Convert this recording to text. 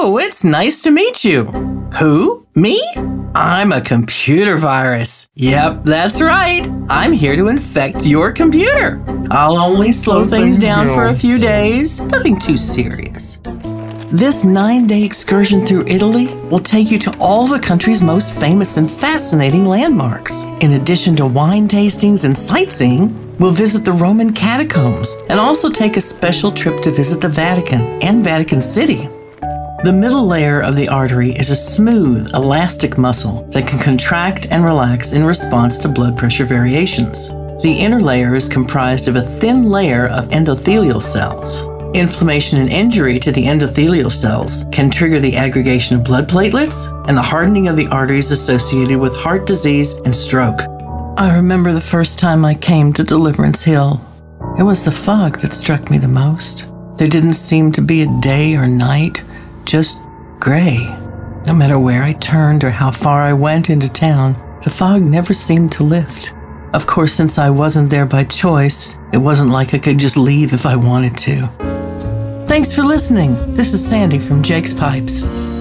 Oh, it's nice to meet you. Who? Me? I'm a computer virus. Yep, that's right. I'm here to infect your computer. I'll only slow things down for a few days. Nothing too serious. This 9-day excursion through Italy will take you to all the country's most famous and fascinating landmarks. In addition to wine tastings and sightseeing, we'll visit the Roman catacombs and also take a special trip to visit the Vatican and Vatican City. The middle layer of the artery is a smooth, elastic muscle that can contract and relax in response to blood pressure variations. The inner layer is comprised of a thin layer of endothelial cells. Inflammation and injury to the endothelial cells can trigger the aggregation of blood platelets and the hardening of the arteries associated with heart disease and stroke. I remember the first time I came to Deliverance Hill. It was the fog that struck me the most. There didn't seem to be a day or night, just gray. No matter where I turned or how far I went into town, the fog never seemed to lift. Of course, since I wasn't there by choice, it wasn't like I could just leave if I wanted to. Thanks for listening. This is Sandy from Jake's Pipes.